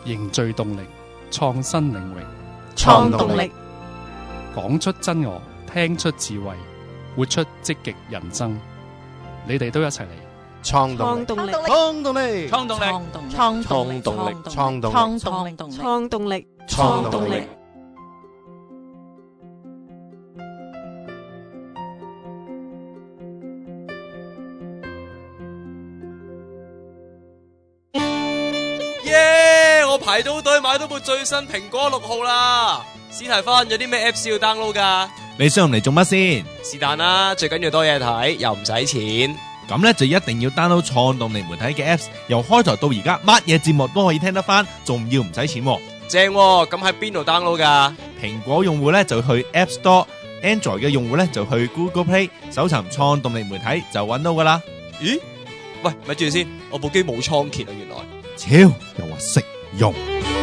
凝聚動力，創新領域， 創動力， 講出真我，聽出智慧，活出積極人生。你哋都一齊嚟創動力， 創動力， 創動力， 創動力， 創動力，創動力， 創動力，創動力， 創動力。 耶！我排到隊買到部最新蘋果6號啦。史提芬，有啲咩 Apps 要 download 噶？ 你上嚟做乜先？ 是但啦，最緊要多嘢睇，又唔使錢。 咁咧就一定要 download 創動力媒體嘅 Apps，由開台到而家乜嘢節目都可以聽得翻，仲要唔使錢喎。 正喎，咁喺邊度 download 噶？ 蘋果用戶咧就去 App Store，Android 嘅用戶咧就去 Google Play，搜尋創動力媒體就揾到噶啦。 咦？喂，咪住先，我部機冇倉頡啊，原來。 超又話識用。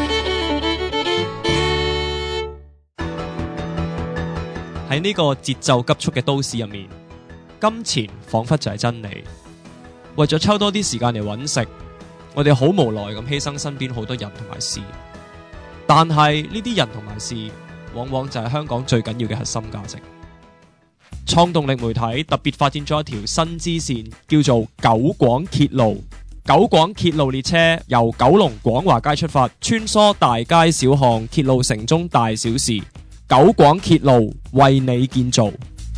喺呢個節奏急速嘅都市入面，金錢仿佛就係真理。為咗抽多啲時間嚟揾食，我哋好無奈咁犧牲身邊好多人同埋事。但係呢啲人同埋事，往往就係香港最緊要嘅核心價值。創動力媒體特別發展咗一條新支線，叫做九廣鐵路。九廣鐵路列車由九龍廣華街出發，穿梭大街小巷，鐵路城中大小事。九廣鐵路為你建造。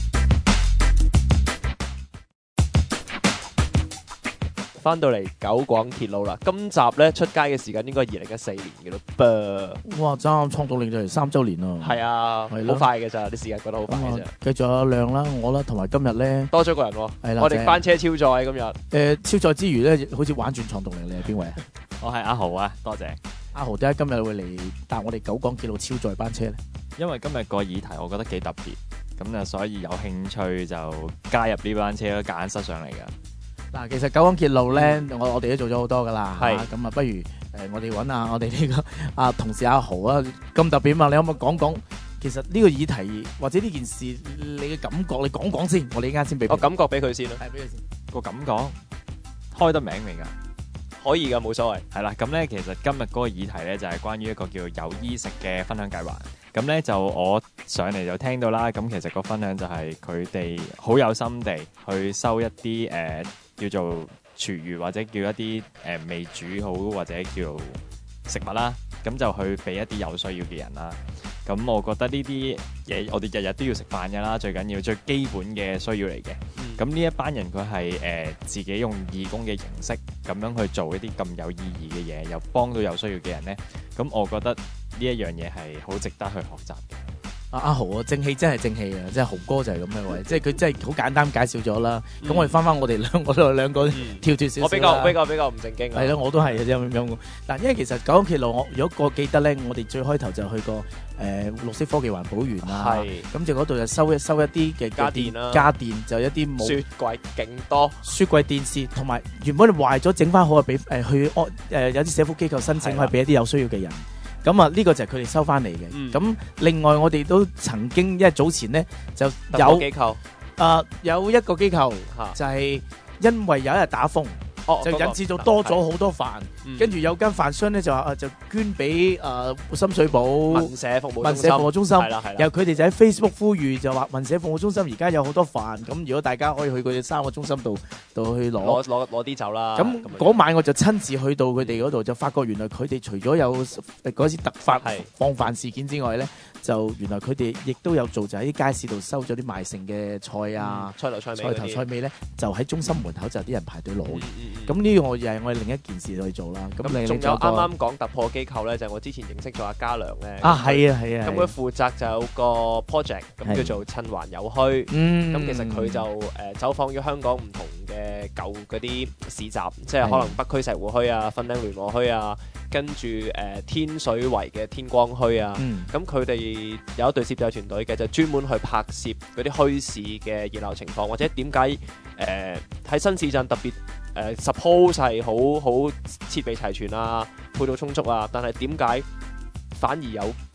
翻到嚟九廣鐵路啦，今集咧出街嘅時間應該係2014年嘅咯噃。 哇！爭創動力就嚟3週年咯。 係啊， 係咯好快嘅咋，啲時間過得好快嘅咋。 繼續有亮啦，我啦，同埋今日咧多咗個人喎。 係啦， 我哋翻車超載今日。 超載之餘咧，好似玩轉創動力，你係邊位啊？ 我係阿豪啊，多謝。 阿豪點解今日會嚟搭我哋九廣鐵路超載班車咧？ 因為今日個議題我覺得幾特別，咁啊所以有興趣就加入呢班車，夾硬塞上嚟噶。 嗱，其實九廣鐵路咧，我哋都做咗好多噶啦， 係咁啊，不如我哋揾下我哋呢個同事阿豪啊，咁特別嘛，你可唔可以講講其實呢個議題或者呢件事你嘅感覺，你講講先，我哋依家先俾我感覺俾佢先啦， 係俾佢先。 個感覺開得名未㗎？ 可以噶，冇所謂。 係啦，咁咧其實今日嗰個議題咧就係關於一個叫有衣食嘅分享計劃。咁咧就我上嚟就聽到啦，咁其實個分享就係佢哋好有心地去收一啲叫做廚餘或者叫一啲未煮好或者叫食物啦，咁就去俾一啲有需要嘅人啦。咁我覺得呢啲嘢我哋日日都要食飯㗎啦，最緊要最基本嘅需要嚟嘅。咁呢一班人佢係自己用義工嘅形式咁樣去做一啲咁有意義嘅嘢，又幫到有需要嘅人呢。咁我覺得呢一樣嘢係好值得去學習嘅。 阿豪啊，正氣真係正氣啊！即係豪哥就係咁嘅位，即係佢真係好簡單介紹咗啦。咁我哋翻我哋兩個跳脱少少。 我比較唔正經啊。 係咯，我都係咁樣。嗱，因為其實九廣鐵路，我如果我記得咧，我哋最開頭就去過綠色科技環保園啦。係。咁就嗰度就收一啲嘅家電啦。 家電就一啲冇雪櫃勁多， 雪櫃電視同埋原本壞咗整翻好啊，俾去有啲社福機構申請，可以俾一啲有需要嘅人。咁啊，呢個就係佢哋收翻嚟嘅。咁另外我哋都曾經，因為早前咧就有機構， 有一個機構就係因為有一日打風，就引致到多咗好多飯，跟住有間飯商咧就話就捐俾深水埗民社服務中心， 然後佢哋就喺 Facebook 呼籲就話民社服務中心而家有好多飯，咁如果大家可以去佢哋3個中心度去攞啲走啦。 咁嗰晚我就親自去到佢哋嗰度，就發覺原來佢哋除咗有嗰次突發放飯事件之外咧，就原來佢哋亦都有做，就喺啲街市度收咗啲賣剩嘅菜啊， 菜頭菜尾咧，就喺中心門口就有啲人排隊攞。咁呢個又係我哋另一件事去做啦。咁仲有啱啱講突破機構咧，就係我之前認識咗阿嘉良咧。 係啊。 咁佢負責就有個 project，咁叫做趁還有虛。咁其實佢就走訪咗香港唔同嘅舊嗰啲市集，即係可能北區石湖墟啊、粉嶺聯和墟啊，跟住天水圍嘅天光墟啊。咁佢哋有一隊攝製團隊嘅，就專門去拍攝嗰啲墟市嘅熱鬧情況，或者點解喺新市鎮特別suppose 係好設備齊全啊，配套充足啊，但係點解反而有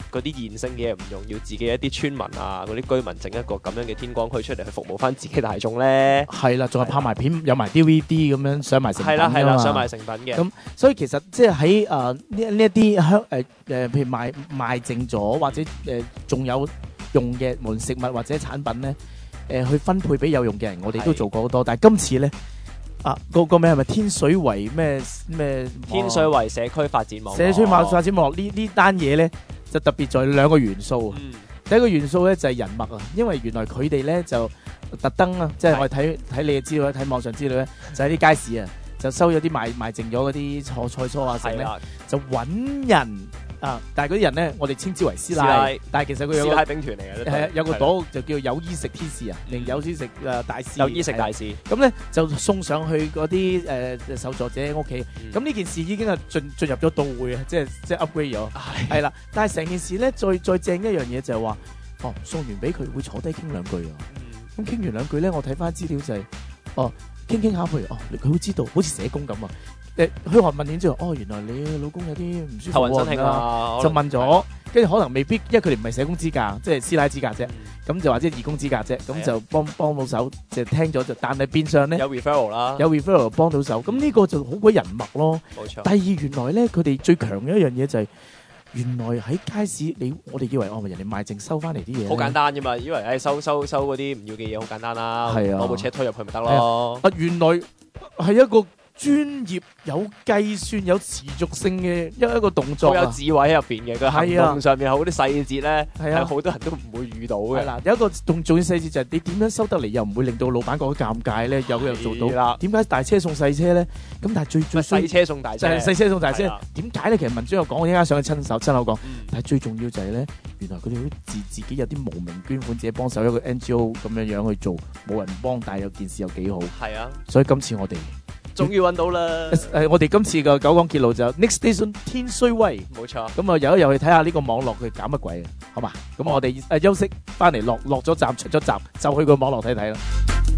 嗰啲現成嘅嘢唔用，要自己一啲村民啊嗰啲居民整一個咁樣嘅天光區出嚟去服務翻自己大眾咧？ 係啦，仲係拍埋片，有埋 DVD 咁樣上埋成品㗎嘛。 係啦，上埋成品嘅。 咁所以其實即係喺呢一啲譬如賣剩咗或者仲有用嘅無論食物或者產品咧，去分配俾有用嘅人，我哋都做過好多。但係今次咧。個名係咪天水圍咩？ 天水圍社區發展網絡。 社區發展網絡呢單嘢咧，就特別在兩個元素。第一個元素咧就係人脈啊，因為原來佢哋咧就特登啊，即係我哋睇你嘅資料睇網上資料咧，就喺啲街市啊，就收咗啲賣剩咗嗰啲菜蔬啊，剩咧就揾人。但係嗰啲人咧，我哋稱之為師奶，但係其實佢有個師奶兵團嚟嘅， 係有個朵就叫有衣食天使啊，定有衣食大使， 有衣食大使。 咁咧就送上去嗰啲受助者屋企。咁呢件事已經係進入咗到會啊，即係 upgrade 咗，係啦。但係成件事咧，再正一樣嘢就係話，送完俾佢會坐低傾兩句啊。咁傾完兩句咧，我睇翻資料就係，傾下譬如佢會知道，好似社工咁啊。噓寒問暖之後，原來你老公有啲唔舒服， 頭暈身㷫啊， 就問咗，跟住可能未必，因為佢哋唔係社工資格，即係師奶資格啫，咁就或者義工資格啫，咁就幫到手，就聽咗就，但係變相咧有 referral 啦， 有 referral 幫到手，咁呢個就好鬼人脈咯。 冇錯。 第二原來咧，佢哋最強嘅一樣嘢就係，原來喺街市，我哋以為人哋賣剩收翻嚟啲嘢， 好簡單啫嘛，以為收嗰啲唔要嘅嘢好簡單啦，攞部車推入去咪得咯。 原來係一個專業有計算有持續性嘅一個動作， 好有智慧喺入邊嘅。佢行動上面好啲細節咧，係好多人都唔會遇到嘅。 係啦，有一個重要細節就係你點樣收得嚟，又唔會令到老闆覺得尷尬咧，又做到。點解大車送細車咧？咁但係最細車送大車， 細車送大車。點解咧？其實文章有講，我依家上去親口講。但係最重要就係咧，原來佢哋好自己有啲無名捐款，自己幫手一個 NGO 咁樣去做，冇人幫，但係有件事又幾好。係啊，所以今次我哋終於揾到啦！ 我哋今次嘅九廣鐵路就 Next Station 天水圍， 冇錯。 咁啊，遊去睇下呢個網絡佢搞乜鬼啊？好嘛？咁我哋休息翻嚟落咗站出咗站，就去個網絡睇睇啦。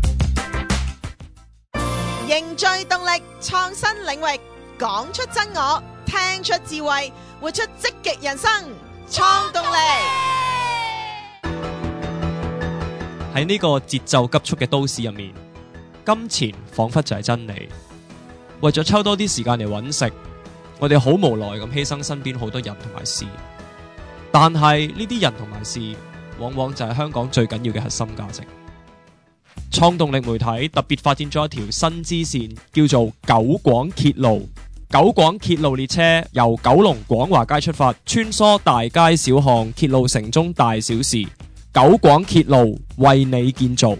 凝聚動力，創新領域，講出真我，聽出智慧，活出積極人生，創動力。 喺呢個節奏急速嘅都市入面，金錢仿佛就係真理。為咗抽多啲時間嚟揾食，我哋好無奈咁犧牲身邊好多人同埋事。但係呢啲人同埋事，往往就係香港最緊要嘅核心價值。創動力媒體特別發展咗一條新支線，叫做九廣鐵路。九廣鐵路列車由九龍廣華街出發，穿梭大街小巷，鐵路城中大小事。九廣鐵路為你建造。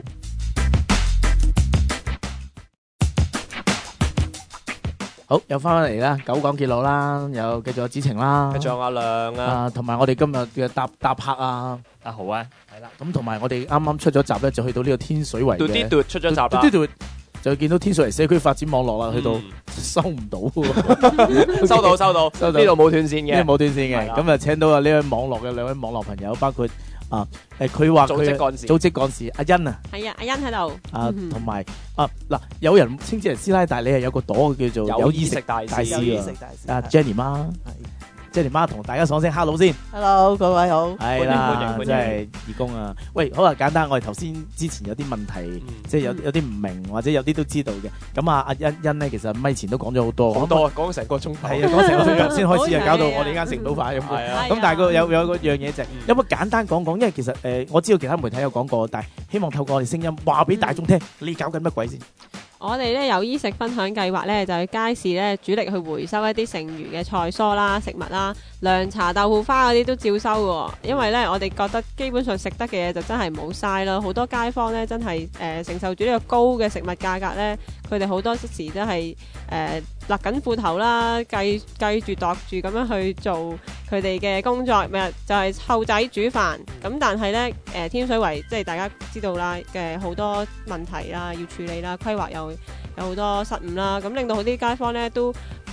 好，又翻嚟啦，九廣鐵路啦，又繼續有子晴啦， 繼續有阿亮啊， 同埋我哋今日嘅搭客啊， 好啊， 係啦，咁同埋我哋啱啱出咗集咧，就去到呢個天水圍嘅， 出咗集啦， 就見到天水圍社區發展網絡啦，去到收唔到， 收到，呢度冇斷線嘅， 呢度冇斷線嘅，咁啊請到啊呢位網絡嘅兩位網絡朋友，包括佢話佢組織幹事阿欣啊， 係啊，阿欣喺度， 同埋嗱，有人稱之為師奶，但係你係有個朵叫做有衣食大使啊 Jenny 媽。Jenny 媽同大家講聲 hello 先 ，hello 各位好， 係啦，真係義工啊！喂，好啊，簡單，我哋頭先之前有啲問題，即係有啲唔明或者有啲都知道嘅。咁啊，阿欣咧，其實咪前都講咗好多， 講成個鐘頭， 係啊，講成個鐘頭先開始啊，搞到我哋依家食唔到飯咁。咁但係有個樣嘢就係，有冇簡單講講？因為其實我知道其他媒體有講過，但係希望透過我哋聲音話俾大眾聽，你搞緊乜鬼先？ 我哋咧有衣食分享計劃咧，就喺街市咧主力去回收一啲剩餘嘅菜蔬啦、食物啦、涼茶、豆腐花嗰啲都照收喎。因為咧我哋覺得基本上食得嘅嘢就真係冇嘥啦。好多街坊咧真係承受住呢個高嘅食物價格咧，佢哋好多時都係勒緊褲頭啦，計住度住咁樣去做佢哋嘅工作，就係湊仔煮飯。咁但係咧天水圍即係大家知道啦嘅好多問題啦要處理啦，規劃有好多失誤啦，咁令到好啲街坊咧都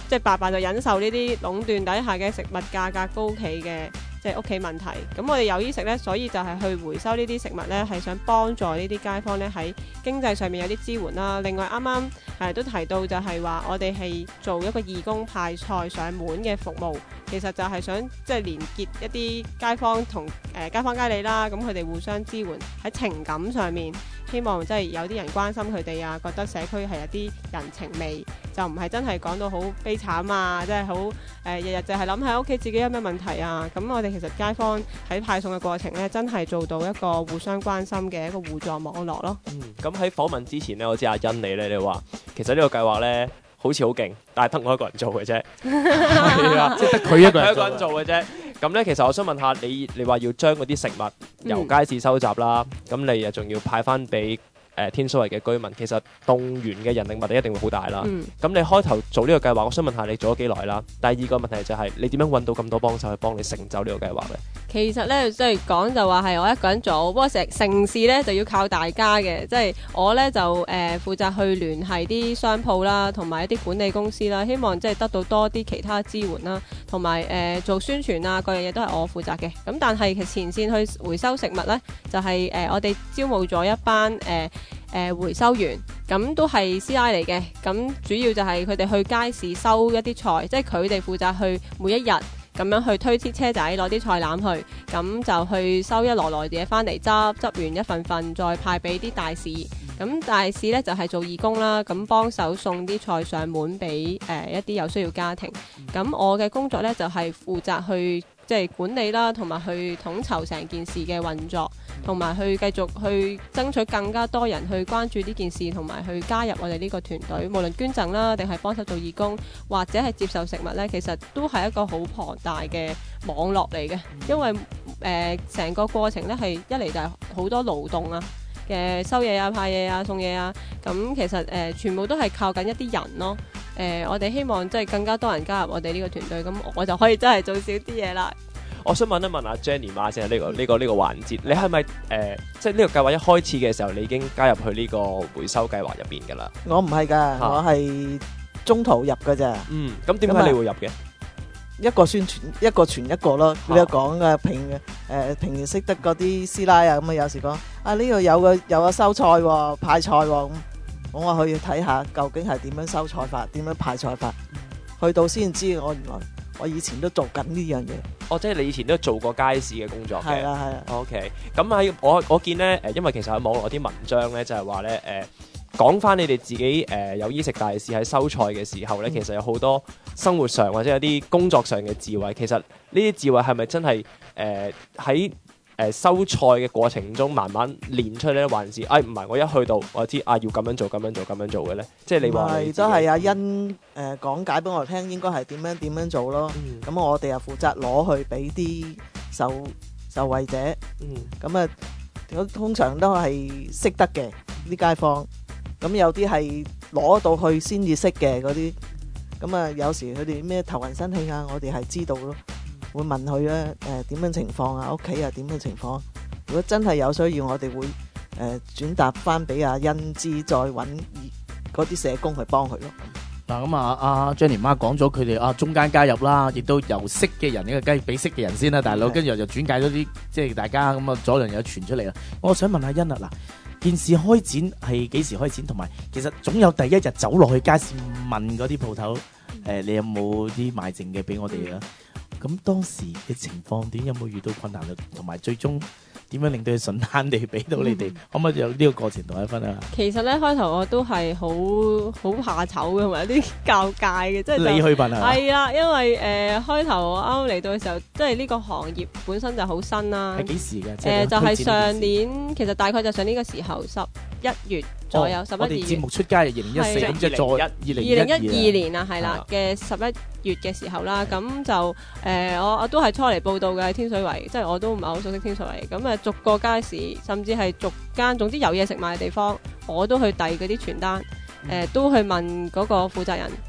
即係白白就忍受呢啲壟斷底下嘅食物價格高企嘅即係屋企問題。咁我哋有衣食呢，所以就係去回收呢啲食物呢，係想幫助呢啲街坊呢喺經濟上面有啲支援啦。另外啱啱都提到就係話，我哋係做一個義工派菜上門嘅服務，其實就係想即係連結一啲街坊同街坊街里啦，咁佢哋互相支援喺情感上面，希望即係有啲人關心佢哋啊，覺得社區係有啲人情味，就唔係真係講到好悲慘啊，即係好日日就係諗喺屋企自己有咩問題啊。咁我哋其實街坊喺派送嘅過程呢，真係做到一個互相關心嘅一個互助網絡咯。 咁喺訪問之前呢，我知阿欣你話其實呢個計劃呢好似好勁，但係得我一個人做嘅啫，係啊， 即係得佢一個人做嘅啫。咁呢，其實我想問下你話要將嗰啲食物由街市收集啦，咁你又仲要派翻俾天水圍嘅居民，其實動員嘅人力物力一定會好大啦。咁你開頭做呢個計劃，我想問下你做咗幾耐啦？第二個問題就係你點樣揾到咁多幫手去幫你成就呢個計劃呢？ 其實呢，即係講就話係我一個人做，不過成事呢就要靠大家嘅。即係我呢，就負責去聯繫啲商鋪啦，同埋一啲管理公司啦，希望即係得到多啲其他支援啦，同埋做宣傳啊，各樣嘢都係我負責嘅。咁但係其實前線去回收食物呢，就係我哋招募咗一班回收員，咁都係師奶嚟嘅。咁主要就係佢哋去街市收一啲菜，即係佢哋負責去每一日咁樣去推啲車仔攞啲菜籃去，咁就去收一籮嘢翻嚟執完一份份再派俾啲大使。咁大使呢，就係做義工啦，咁幫手送啲菜上門俾一啲有需要家庭。咁我嘅工作呢，就係負責去即係管理啦，同埋去統籌成件事嘅運作，同埋去繼續去爭取更加多人去關注呢件事，同埋去加入我哋呢個團隊，無論捐贈啦，定係幫手做義工，或者係接受食物呢，其實都係一個好龐大嘅網絡嚟嘅。因為成個過程呢，係一嚟就係好多勞動啊嘅收嘢啊、派嘢啊、送嘢啊，咁其實全部都係靠緊一啲人咯。我哋希望即係更加多人加入我哋呢個團隊，咁我就可以真係做少啲嘢啦。 我想問一問阿 Jenny 媽先，呢個環節，你係咪即係呢個計劃一開始嘅時候，你已經加入去呢個回收計劃入邊㗎啦？ 我唔係㗎，我係中途入㗎咋。 咁點解你會入嘅？ 一個宣傳，一個傳一個咯。你講嘅平時識得嗰啲師奶啊，咁啊有時講啊呢度有個收菜喎，派菜喎，咁我話去睇下究竟係點樣收菜法，點樣派菜法，去到先知原來我以前都做緊呢樣嘢。 哦，即係你以前都做過街市嘅工作嘅。 係啊。 OK， 咁喺我見咧因為其實喺網絡有啲文章咧就係話咧講翻你哋自己有衣食大使喺收菜嘅時候咧，其實有好多生活上或者有啲工作上嘅智慧。其實呢啲智慧係咪真係喺收菜嘅過程中慢慢練出咧，還是唔係我一去到我就知要咁樣做咁樣做嘅咧？即係你話都係阿欣講解俾我聽，應該係點樣做咯。咁我哋又負責攞去俾啲受惠者。咁啊，通常都係識得嘅啲街坊。咁有啲係攞到去先至識嘅嗰啲，咁啊有時佢哋咩頭暈身㷫啊，我哋係知道咯，會問佢咧點樣情況啊，屋企啊點樣情況。如果真係有需要，我哋會轉達翻俾阿欣知，再揾嗰啲社工去幫佢咯。 嗱咁阿 Jenny 媽講咗佢哋中間加入啦，亦都由識嘅人呢個雞俾識嘅人先啦，大佬，跟住就轉介咗啲即係大家咁啊，左鄰右傳出嚟啦。我想問下欣啊，嗱。件事開展係幾時開展？同埋其實總有第一日走落去街市問嗰啲鋪頭，你有冇啲賣剩嘅俾我哋啊？咁當時嘅情況點？有冇遇到困難？同埋最終點樣令到佢順攤地俾到你哋？可唔可以有呢個過程同我分享下？ 其實咧開頭我都係好怕醜嘅，同埋有啲尷尬嘅，即係你去問啊？ 係啦，因為開頭我啱嚟到嘅時候，即係呢個行業本身就好新啦。 係幾時嘅？ 就係上年，其實大概就上年嘅時候11月左右，11月。 我哋節目出街係2014，咁即係再 2012年啊，係啦嘅11月嘅時候啦，咁就我都係初嚟報道嘅喺天水圍，即係我都唔係好熟悉天水圍，咁逐個街市，甚至係逐間，總之有嘢食賣嘅地方，我都去遞嗰啲傳單，都去問嗰個負責人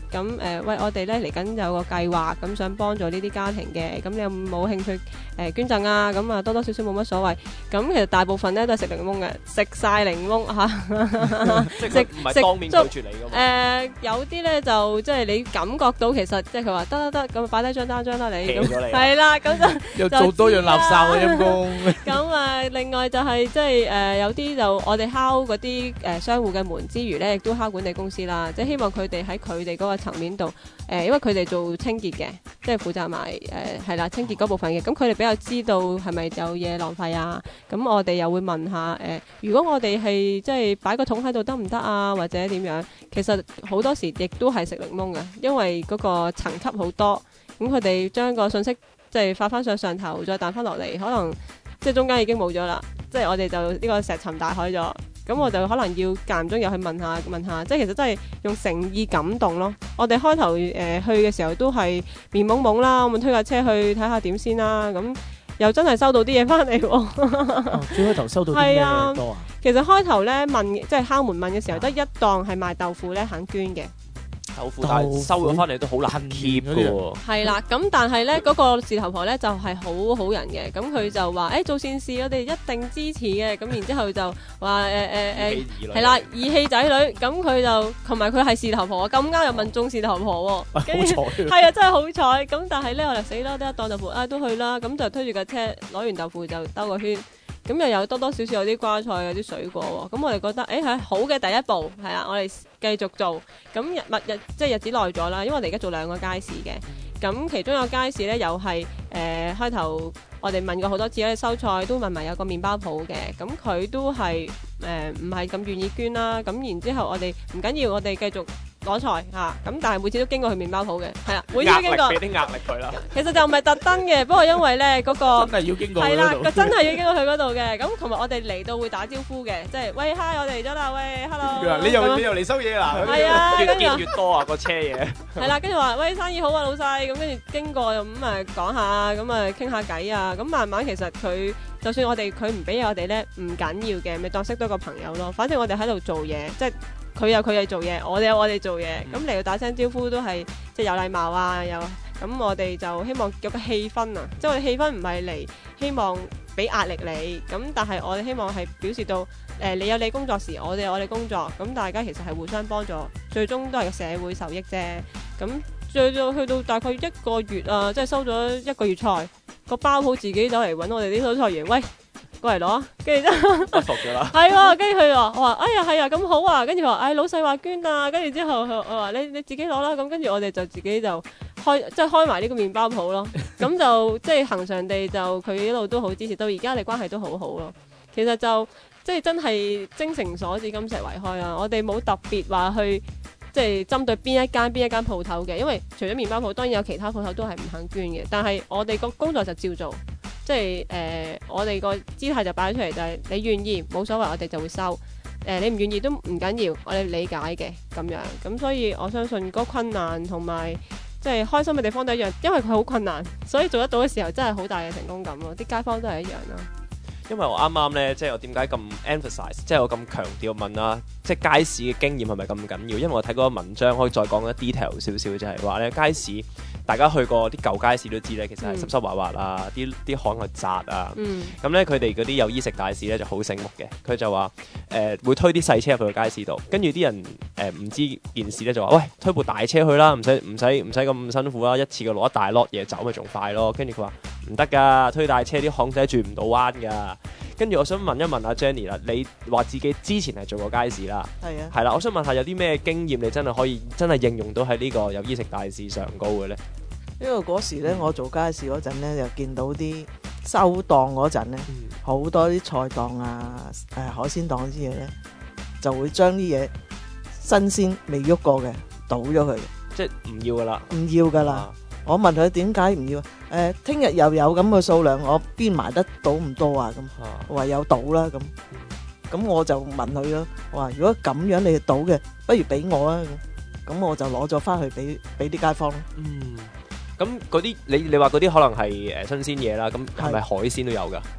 咁喂，我哋咧嚟緊有個計劃，咁想幫助呢啲家庭嘅，咁你有冇興趣捐贈啊？咁啊多多少少冇乜所謂。咁其實大部分咧都係食檸檬嘅，食晒檸檬嚇， 即係唔係當面拒絕你㗎嘛？ 有啲咧就即係你感覺到其實即係佢話得，咁擺低張單啦你，咁咗你係啦，咁就又做多樣垃圾啊陰公。 咁另外就係即係有啲就我哋敲嗰啲商戶嘅門之餘咧，亦都敲管理公司啦，即係希望佢哋喺佢哋嗰個層面度因為佢哋做清潔嘅，即係負責埋係啦清潔嗰部分嘅，咁佢哋比較知道係咪有嘢浪費啊？咁我哋又會問下如果我哋係即係擺個桶喺度得唔得啊？或者點樣？其實好多時亦都係食檸檬嘅，因為嗰個層級好多，咁佢哋將個信息即係發翻上頭，再彈翻落嚟，可能即係中間已經冇咗啦，即係我哋就呢個石沉大海咗。咁我就可能要間唔中又去問下，即係其實真係用誠意感動咯。我哋開頭去嘅時候都係面懵懵啦，我咪推架車去睇下點先啦。咁又真係收到啲嘢翻嚟喎。 最開頭收到啲咩多啊？ 其實開頭咧問，即係敲門問嘅時候，得一檔係賣豆腐咧肯捐嘅。 豆腐但係收咗翻嚟都好難 keep 嘅喎。 係啦，咁但係咧嗰個事頭婆咧就係好好人嘅，咁佢就話做善事我哋一定支持嘅，咁然之後就話係啦義氣仔女，咁佢就同埋佢係事頭婆，咁啱又問中事頭婆喎，好彩係啊真係好彩，咁但係咧我就死啦，得一檔豆腐都去啦，咁就推住架車攞完豆腐就兜個圈。咁又有多多少少有啲瓜菜有啲水果喎，咁我哋覺得係好嘅第一步，係啦，我哋繼續做。咁即係日子耐咗啦，因為我哋而家做2個街市嘅，咁其中有街市咧又係開頭我哋問過好多次咧，收菜都問埋有個麵包鋪嘅，咁佢都係唔係咁願意捐啦。咁然之後我哋唔緊要，我哋繼續攞菜嚇，咁但係每次都經過佢麵包鋪嘅，係啦，每次經過俾啲壓力佢啦。 其實就唔係特登嘅，不過因為咧嗰個真係要經過係啦，真係要經過佢嗰度嘅。咁同埋我哋嚟到會打招呼嘅，即係喂 hi 我哋嚟咗啦，喂 hello。 你又嚟收嘢啦？ 係啊， 越見越多啊個車嘢。 係啦，跟住話喂生意好啊老細，咁跟住經過咁講下，咁傾下偈啊，咁慢慢其實佢就算佢唔俾我哋咧，唔緊要嘅，咪當識多個朋友咯。反正我哋喺度做嘢，即係。佢有佢哋做嘢，我哋有我哋做嘢，咁嚟到打聲招呼都係即係有禮貌啊，咁我哋就希望有個氣氛啊，即係我哋氣氛唔係嚟希望俾壓力你，咁但係我哋希望係表示到你有你工作時，我哋有我哋工作，咁大家其實係互相幫助，最終都係個社會受益啫。咁去到大概1個月啊，即係收咗1個月菜，個包鋪自己走嚟揾我哋啲收菜員，喂。過嚟攞啊，跟住就不服咗啦。 係喎，跟住佢話：我話哎呀係啊，咁好啊。跟住話：老細話捐啊。跟住之後我話你自己攞啦。咁跟住我哋就自己就開埋呢個麵包鋪咯。咁就即係恆常地就佢一路都好支持，到而家你關係都好好咯。其實就即係真係精誠所至，金石為開啊！我哋冇特別話去即係針對邊一間鋪頭嘅，因為除咗麵包鋪，當然有其他鋪頭都係唔肯捐嘅。但係我哋個工作就照做。即係我哋個姿態就擺出嚟，就係你願意冇所謂，我哋就會收。你唔願意都唔緊要，我哋理解嘅咁樣。咁所以我相信嗰個困難同埋即係開心嘅地方都一樣，因為佢好困難，所以做得到嘅時候真係好大嘅成功感咯。啲街坊都係一樣啦。 因為我啱啱咧，即係我點解咁 emphasize，即係我咁強調問啦，即係街市嘅經驗係咪咁緊要？因為我睇嗰個文章可以再講一 detail 少少，就係話咧街市。大家去過啲舊街市都知咧，其實係濕濕滑滑啊，啲巷係窄啊。咁咧佢哋嗰啲有衣食大使咧就好醒目嘅，佢就話會推啲細車入去個街市度，跟住啲人唔知件事咧就話：喂，推部大車去啦，唔使咁辛苦啦，一次過攞一大攞嘢走咪仲快咯。跟住佢話唔得㗎，推大車啲巷仔轉唔到彎㗎。跟住我想問一問阿 Jenny 啦，你話自己之前係做過街市啦，係啦，我想問下有啲咩經驗你真係可以真係應用到喺呢個有衣食大使上高嘅咧？ 因為嗰時咧，我做街市嗰陣咧，就見到啲收檔嗰陣咧，好多啲菜檔啊、海鮮檔啲嘢咧，就會將啲嘢新鮮未喐過嘅倒咗佢， 即係唔要噶啦， 唔要噶啦。我問佢點解唔要？聽日又有咁嘅數量，我邊埋得到咁多啊？咁唯有倒啦咁。咁我就問佢咯，我話如果咁樣你倒嘅，不如俾我啊！咁我就攞咗翻去俾啲街坊咯。 咁嗰啲你話嗰啲可能係新鮮嘢啦，咁係咪海鮮都有㗎？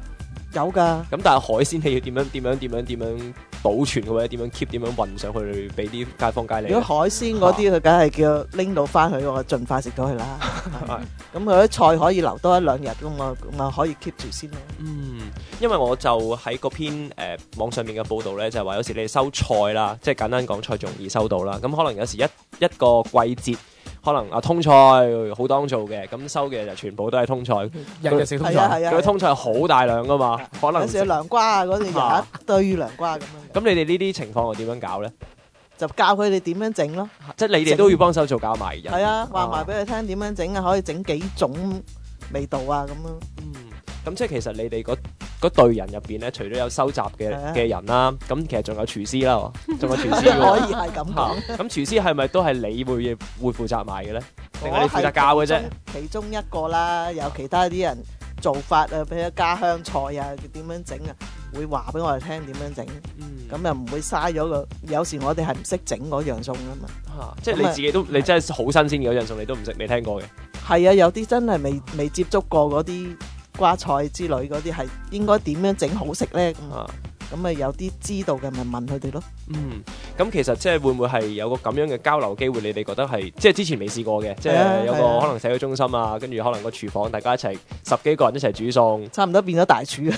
有㗎。 咁但係海鮮你要點樣保存或者點樣 keep 點樣運上去俾啲街坊街里？ 如果海鮮嗰啲佢梗係叫拎到翻去，我盡快食到佢啦。咁佢啲菜可以留多一兩日，咁可以 keep 住先咯。 因為我就喺嗰篇網上面嘅報道咧，就係話有時你哋收菜啦，即係簡單講菜仲容易收到啦。咁可能有時一個季節。可能通菜好當做嘅，咁收嘅就全部都係通菜， 日日食通菜。 佢通菜係好大量噶嘛，可能有時有涼瓜啊，嗰啲有一堆涼瓜咁樣。 咁你哋呢啲情況又點樣搞咧？ 就教佢哋點樣整咯。 即係你哋都要幫手做教埋人。 係啊，話埋俾佢聽點樣整啊，可以整幾種味道啊咁咯。 咁即係其實你哋嗰隊人入邊咧，除咗有收集嘅人啦，咁其實仲有廚師啦，仲有廚師可以係咁講。 咁廚師係咪都係你會負責埋嘅咧？定係你負責教嘅啫？ 其中一個啦，有其他啲人做法啊，譬如家鄉菜啊，點樣整啊，會話俾我哋聽點樣整。咁又唔會嘥咗個。有時我哋係唔識整嗰樣餸噶嘛。 即係你自己都，你真係好新鮮嘅嗰樣餸，你都唔識，未聽過嘅。 係啊，有啲真係未接觸過嗰啲。瓜菜之類嗰啲係應該點樣整好食咧？咁啊有啲知道嘅咪問佢哋咯。 咁其實即係會唔會係有個咁樣嘅交流機會？你哋覺得係即係之前未試過嘅，即係有個可能社區中心啊，跟住可能個廚房大家一齊10幾個人一齊煮餸， 差唔多變咗大廚。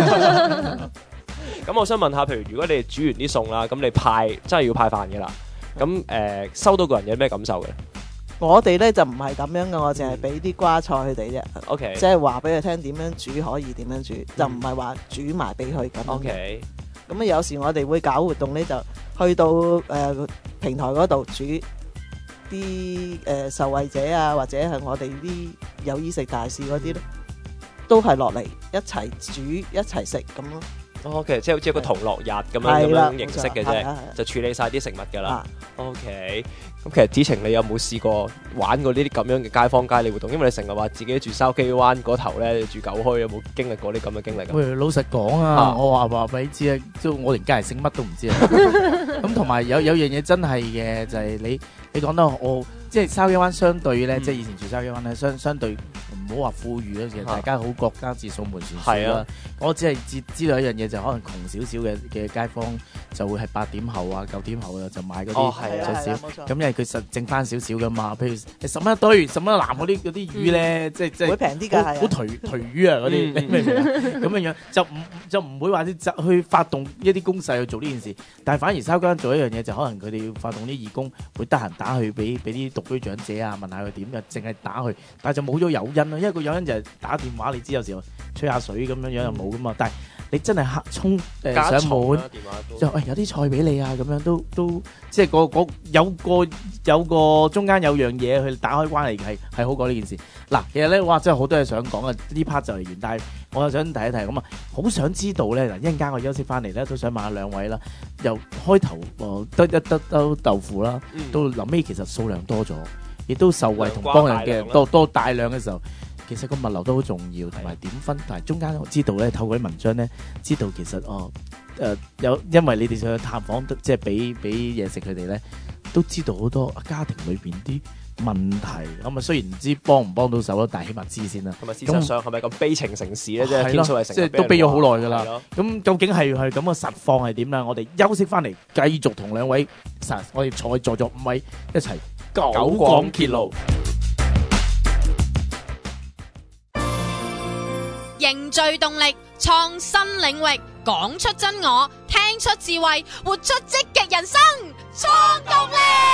咁我想問下，譬如如果你哋煮完啲餸啦，咁你真係要派飯嘅啦，咁收到個人有咩感受嘅？ 我哋咧就唔係咁樣嘅，我淨係俾啲瓜菜佢哋啫。 OK， 即係話俾佢聽點樣煮可以點樣煮，就唔係話煮埋俾佢咁。 OK， 咁啊有時我哋會搞活動咧，就去到平台嗰度煮啲受惠者啊，或者係我哋啲有衣食大使嗰啲咧，都係落嚟一齊煮一齊食咁咯。 OK，即係好似一個同樂日咁樣形式嘅啫，就處理晒啲食物噶啦。OK，咁其實子晴你有冇試過玩過呢啲咁樣嘅街坊街里活動？因為你成日話自己住筲箕灣嗰頭咧，住九墟，有冇經歷過啲咁嘅經歷？ 喂，老實講啊，我話俾你知啊，我連街姓乜都唔知啊。咁同埋有樣嘢真係嘅，就係你講得我即係筲箕灣相對咧，即係以前住筲箕灣咧，相對唔好話富裕嗰時，大家好國家自掃門前雪啦。我只係知道一樣嘢，就可能窮少少嘅街坊就會係8點後啊、9點後啊就買嗰啲最少。咁因為佢實剩翻少少噶嘛，譬如10蚊一堆、10蚊一籃嗰啲魚咧，即係會平啲㗎， 好頹魚啊嗰啲，你明唔明啊？咁樣就唔會話去發動一啲攻勢去做呢件事，但係反而筲箕灣做一樣嘢，就可能佢哋要發動啲義工，會得閒打去俾啲獨居長者啊，問下佢點嘅，淨係打去，但係就冇咗誘因咯，因為個誘因就係打電話，你知有時候吹下水咁樣樣又冇噶嘛，但係你真係衝上門就有啲菜俾你啊，咁樣都即係有個中間有樣嘢去打開關係係好過呢件事。嗱，其實咧哇真係好多嘢想講啊，呢 part 就嚟完，但係我又想提一提咁啊，好想知道咧嗱，一陣間我休息翻嚟咧都想問下兩位啦，由開頭得一兜豆腐啦，到臨尾其實數量多咗，亦都受惠同幫人嘅多大量嘅時候。其實個物流都好重要，同埋點分。但係中間我知道咧，透過啲文章咧，知道其實有，因為你哋上去探訪，即係俾嘢食佢哋咧，都知道好多家庭裏邊啲問題。咁啊，雖然唔知幫唔幫到手咯，但係起碼知先啦。 同埋事實上係咪咁悲情城市咧？即係天數係成即係都悲咗好耐㗎啦。咁究竟係咁嘅實況係點咧？我哋休息翻嚟繼續同兩位我哋在座5位一齊九廣揭露。 凝聚動力，創新領域，講出真我，聽出智慧，活出積極人生，創動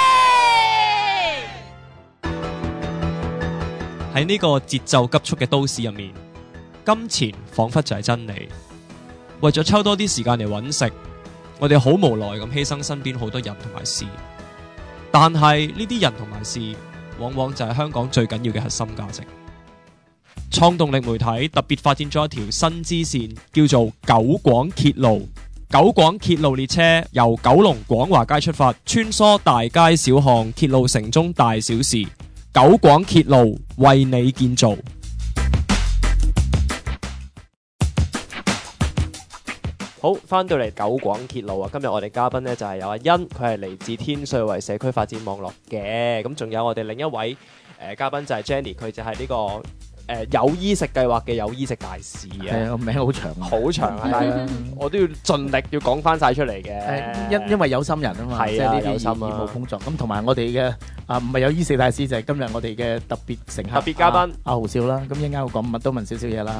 力。 喺呢個節奏急速嘅都市入面，金錢仿佛就係真理。為咗抽多啲時間嚟揾食，我哋好無奈咁犧牲身邊好多人同埋事。但係呢啲人同埋事，往往就係香港最緊要嘅核心價值。創動力媒體特別發展咗一條新支線，叫做九廣揭露。九廣揭露列車由九龍廣華街出發，穿梭大街小巷，揭露城中大小事。九廣揭露，為你建造。 好，翻到嚟九廣揭露啊！今日我哋嘉賓呢就係有阿欣，佢係嚟自天水圍社區發展網絡嘅。咁仲有我哋另一位嘉賓就係 Jenny，佢就係呢個有衣食計劃嘅有衣食大使嘅， 係啊，個名好長， 好長啊，但係我都要盡力要講翻晒出嚟嘅。 因為有心人啊嘛，即係呢啲義務工作。咁同埋我哋嘅唔係有衣食大使，就係今日我哋嘅特別乘客、 特別嘉賓阿豪少啦。咁一陣間我講都問少少嘢啦。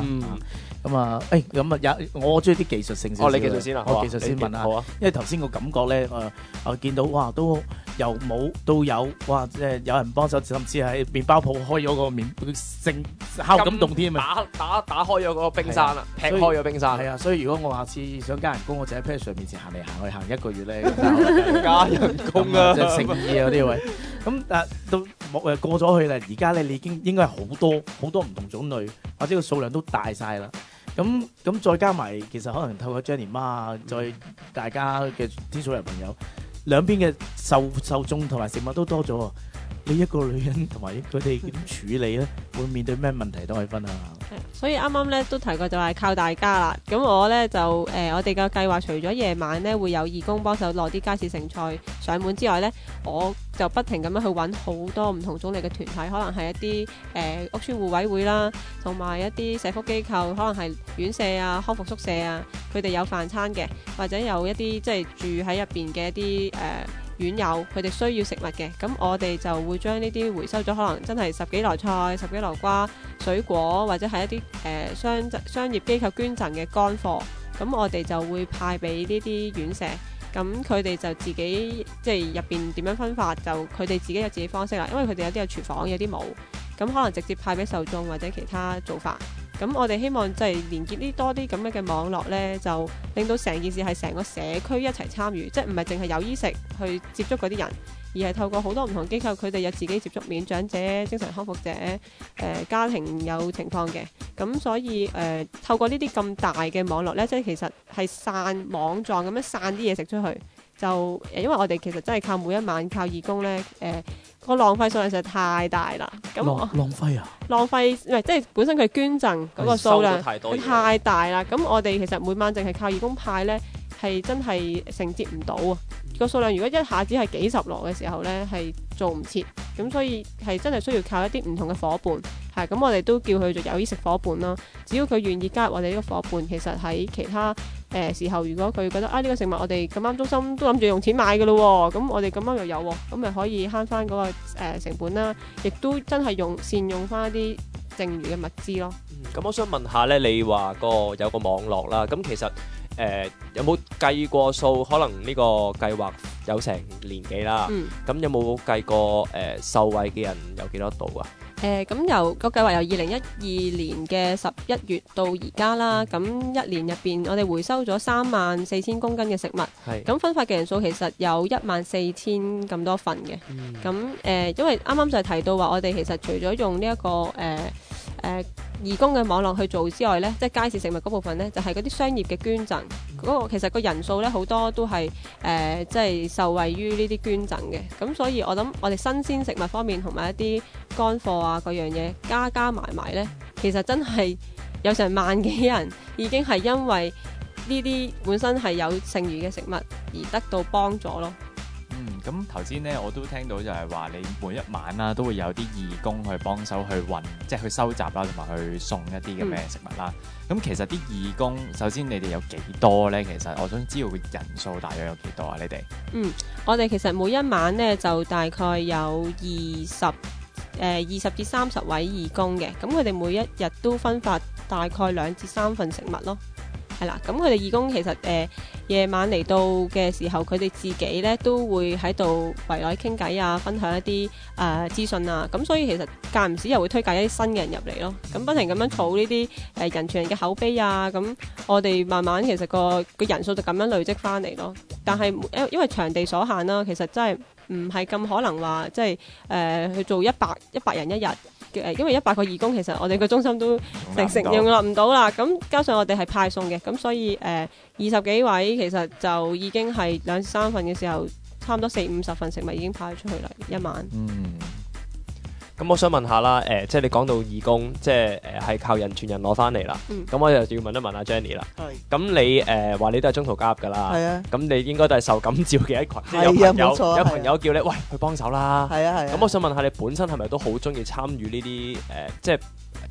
我中意啲技術性少少。 你技術先啦， 我技術先問下。因為頭先個感覺咧，我見到哇，都由冇到有，哇！即係有人幫手，甚至係麵包鋪開咗個麵烤感凍添啊！ 打開咗嗰個冰山啦，劈開咗冰山。 係啊，所以如果我下次想加人工，我就喺 Patrick 面前行嚟行去行1個月咧， 加人工啊！ 即係誠意啊呢位。咁都過咗去啦，而家咧你已經應該係好多唔同種類，或者個數量都大晒啦。咁再加埋，其實可能透過 Jenny 媽再大家嘅天水圍朋友，兩邊嘅受眾同埋食物都多咗。你一個女人同埋佢哋點處理咧？會面對咩問題都可以分享下。 所以啱啱咧都提過就係靠大家啦。咁我咧就我哋嘅計劃除咗夜晚咧會有義工幫手攞啲街市剩菜上門之外咧，我就不停咁樣去揾好多唔同種類嘅團體，可能係一啲屋邨互委會啦，同埋一啲社福機構，可能係院舍啊、康復宿舍啊，佢哋有飯餐嘅，或者有一啲即係住喺入邊嘅一啲院友，佢哋需要食物嘅，咁我哋就會將呢啲回收咗，可能真係10幾籮菜、10幾籮瓜、水果，或者係一啲商業機構捐贈嘅乾貨，咁我哋就會派俾呢啲院舍，咁佢哋就自己即係入邊點樣分發，就佢哋自己有自己方式啦，因為佢哋有啲有廚房，有啲冇，咁可能直接派俾受眾或者其他做法。咁我哋希望即係連結多啲咁樣嘅網絡呢，就令到成件事係成個社區一齊參與，即係唔係淨係有衣食去接觸嗰啲人，而係透過好多唔同機構，佢哋有自己接觸面，長者、精神康復者、家庭有情況嘅，咁所以透過呢啲咁大嘅網絡呢，即係其實係散網狀咁樣散啲嘢食出去，就因為我哋其實真係靠每一晚靠義工呢。個浪費數量實在太大啦，咁浪費啊！ 浪費唔係即係本身佢捐贈嗰個數量太大啦，咁我哋其實每晚淨係靠義工派呢，係真係承接唔到啊！個數量如果一下子係幾十籮嘅時候呢，係做唔切，咁所以係真係需要靠一啲唔同嘅伙伴，係咁我哋都叫佢做有衣食伙伴啦。只要佢願意加入我哋呢個伙伴，其實喺其他時候，如果佢覺得呢個食物我哋咁啱中心都諗住用錢買嘅咯，咁我哋咁啱又有，咁咪可以慳翻嗰個成本啦，亦都真係善用翻一啲剩餘嘅物資咯。 咁我想問下呢，你話有個網絡啦，咁其實有冇計過數？可能呢個計劃有成年幾啦，咁有冇計過受惠嘅人有幾多度啊？ 咁個計劃由2012年嘅11月到而家啦，咁一年入邊我哋回收咗34,000公斤嘅食物，咁分發嘅人數其實有14,000咁多份嘅，咁因為啱啱就係提到話，我哋其實除咗用呢一個義工嘅網絡去做之外呢，即係街市食物嗰部分呢，就係嗰啲商業嘅捐贈，嗰個其實個人數呢，好多都係即係受惠於呢啲捐贈嘅，咁所以我諗我哋新鮮食物方面同埋一啲乾貨啊嗰樣嘢加埋呢，其實真係有成萬幾人已經係因為呢啲本身係有剩餘嘅食物而得到幫助咯。 咁頭先咧我都聽到就係話你每一晚啦都會有啲義工去幫手去運，即係去收集啦，同埋去送一啲咁嘅食物啦。咁其實啲義工首先你哋有幾多呢？其實我想知道個人數大約有幾多啊？你哋我哋其實每一晚呢，就大概有20至30位義工嘅，咁佢哋每一日都分發大概2至3份食物咯。係啦，咁佢哋義工其實夜晚嚟到嘅時候，佢哋自己咧都會喺度圍內傾偈啊，分享一啲資訊啊，咁所以其實間唔時又會推介一啲新嘅人入嚟咯，咁不停咁樣儲呢啲人傳人嘅口碑啊，咁我哋慢慢其實個人數就咁樣累積翻嚟咯。但係因為場地所限啦，其實真係唔係咁可能話即係去做100人一日。因為100個義工其實我哋個中心都承用唔到啦，咁加上我哋係派送嘅，咁所以20幾位其實就已經係2至3份嘅時候，差唔多40-50份食物已經派出去啦一晚。 咁我想問下啦，即係你講到義工，即係靠人傳人攞翻嚟啦。咁我就要問一問阿 Jenny 啦。咁你話你都係中途加入㗎啦。係啊。咁你應該都係受感召嘅一群，即係有朋友叫你喂去幫手啦。係啊係。咁我想問下你本身係咪都好中意參與呢啲即係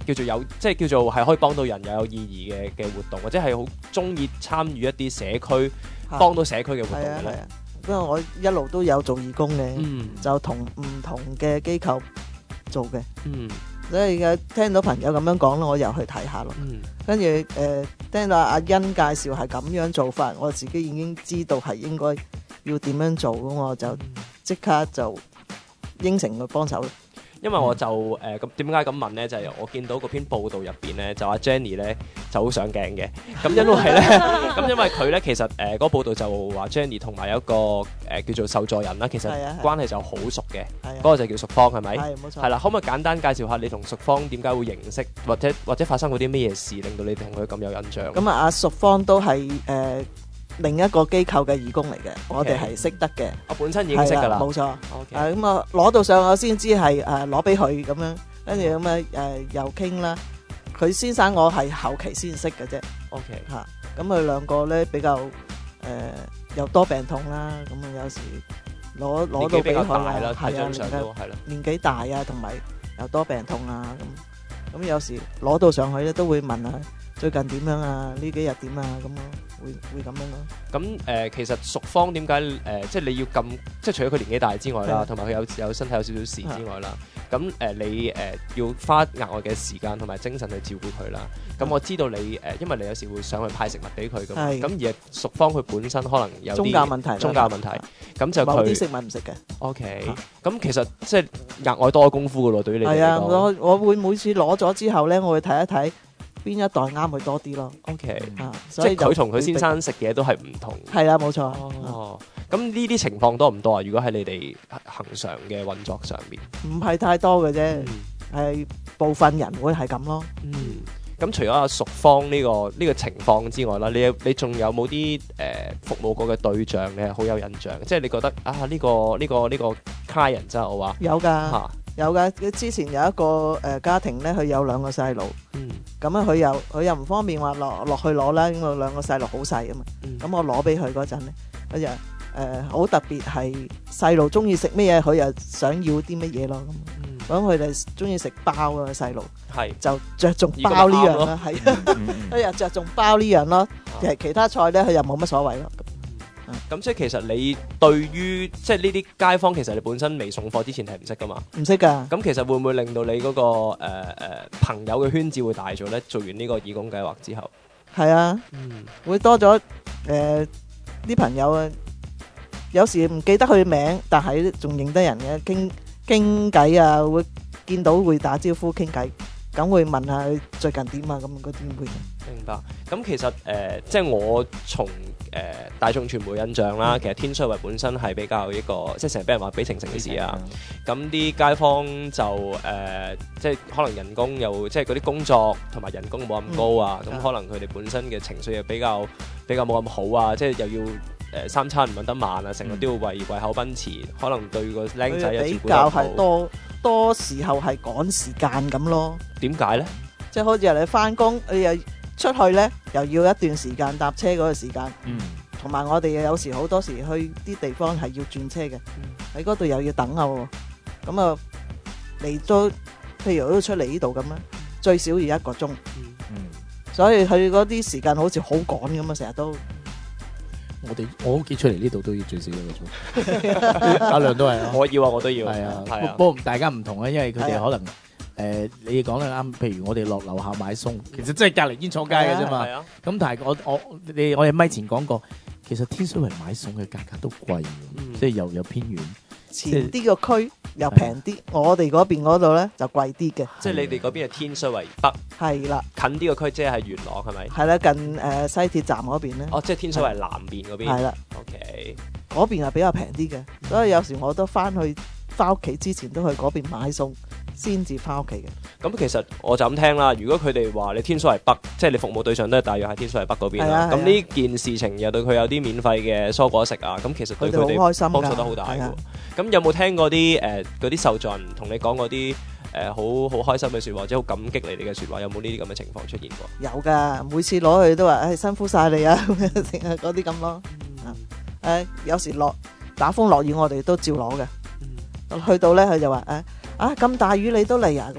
叫做有即係叫做係可以幫到人又有意義嘅活動，或者係好中意參與一啲社區幫到社區嘅活動嘅咧？ 因為我一路都有做義工嘅，就同唔同嘅機構做嘅。所以而家聽到朋友咁樣講咯，我又去睇下咯。跟住聽到阿欣介紹係咁樣做法，我自己已經知道係應該要點樣做，咁我就即刻就應承佢幫手。 因為我就咁點解咁問咧？就係我見到嗰篇報道入邊咧，就阿 Jenny 咧就好上鏡嘅。咁因為咧，咁因為佢咧其實嗰個報道就話 Jenny 同埋有一個叫做受助人啦，其實關係就好熟嘅。嗰個就叫淑芳係咪？係冇錯。係啦，可唔可以簡單介紹下你同淑芳點解會認識，或者發生過啲咩嘢事令到你同佢咁有印象？ 咁阿淑芳都係另一個機構嘅義工嚟嘅，我哋係識得嘅。 我本身已經識㗎啦， 冇錯。咁啊攞到上我先知係攞俾佢咁樣，跟住咁又傾啦。佢先生我係後期先識嘅啫。 OK 嚇，咁佢兩個咧比較又多病痛啦，咁啊有時攞到俾佢啦，係啊，年紀大啊，同埋又多病痛啊咁有時攞到上去咧都會問下最近點樣啊，呢幾日點啊咁咯。會咁樣咯。 咁其實淑芳點解即係你要咁，即係除咗佢年紀大之外啦，同埋佢有身體有少少事之外啦，咁你要花額外嘅時間同埋精神去照顧佢啦。咁我知道你因為你有時會上去派食物俾佢㗎嘛，咁而淑芳佢本身可能有啲宗教問題，咁就佢某啲食物唔食嘅。 OK，咁其實即係額外多功夫㗎咯，對於你嚟講。係啊， 我會每次攞咗之後咧，我會睇一睇。邊一代啱佢多啲咯 ？OK，即係佢同佢先生食嘢都係唔同。 係啊，冇錯。 咁呢啲情況多唔多啊？如果喺你哋恆常嘅運作上面， 唔係太多嘅啫，係部分人會係咁咯。 咁除咗阿淑芳呢個情況之外啦，你仲有冇啲服務過嘅對象你係好有印象？即係你覺得啊呢個 client 真係我話有㗎。有㗎，之前有一個家庭咧，佢有兩個細路，咁樣佢又唔方便話落去攞啦，因為兩個細路好細啊嘛，咁我攞俾佢嗰陣咧，佢就好特別係細路中意食咩嘢，佢又想要啲乜嘢咯，咁佢哋中意食包啊細路，就着重包呢樣啦，係啊，佢又着重包呢樣咯，其他菜咧佢又冇乜所謂咯。 咁即係其實你對於即係呢啲街坊，其實你本身未送貨之前係唔識噶嘛？ 唔識㗎。咁其實會唔會令到你嗰個朋友嘅圈子會大咗咧？做完呢個義工計劃之後， 係啊，會多咗啲朋友啊。有時唔記得佢名，但係仲認得人嘅，傾偈啊，會見到會打招呼傾偈，咁會問下佢最近點啊，咁嗰啲會。 明白。咁其實即係我從大眾傳媒印象啦，其實天水圍本身係比較一個即係成日俾人話悲情城市啊。咁啲街坊就即係可能人工又即係嗰啲工作同埋人工冇咁高啊。咁可能佢哋本身嘅情緒又比較冇咁好啊。即係又要三餐唔揾得慢啊，成日都要胃口奔馳，可能對個僆仔比較係多時候係趕時間咁咯。 點解咧？ 即係好似你翻工，你又出去咧，又要一段時間搭車嗰個時間。同埋我哋有時好多時去啲地方係要轉車嘅，喺嗰度又要等啊。咁啊嚟咗，譬如都出嚟呢度咁啦，最少要1個鐘。所以佢嗰啲時間好似好趕咁啊，成日都。 我屋企出嚟呢度都要最少1個鐘，阿亮都係啊。 我要啊，我都要。 係啊，不過大家唔同啊，因為佢哋可能你講得啱。譬如我哋落樓下買餸，其實真係隔離煙廠街嘅啫嘛。咁但係我哋咪前講過，其實天水圍買餸嘅價格都貴，即係又偏遠。 前啲個區又平啲，我哋嗰邊嗰度咧就貴啲嘅。 即係你哋嗰邊係天水圍北， 係啦， 近啲個區即係元朗係咪？ 係啦，近西鐵站嗰邊咧。 哦，即係天水圍南邊嗰邊。 係啦。 OK， 嗰邊係比較平啲嘅，所以有時我都翻屋企之前都去嗰邊買餸，先至翻屋企嘅。 咁其實我就咁聽啦，如果佢哋話你天水圍北，即係你服務對象都係大約喺天水圍北嗰邊啦。咁呢件事情又對佢有啲免費嘅蔬果食啊，咁其實對佢哋幫助得好大嘅。咁有冇聽過啲嗰啲受助人同你講嗰啲好開心嘅説話，或者好感激你哋嘅説話？有冇呢啲咁嘅情況出現過？ 有㗎，每次攞去都話辛苦晒你啊，成日嗰啲咁咯。有時打風落雨，我哋都照攞嘅。去到咧，佢就話咁大雨你都嚟啊，咁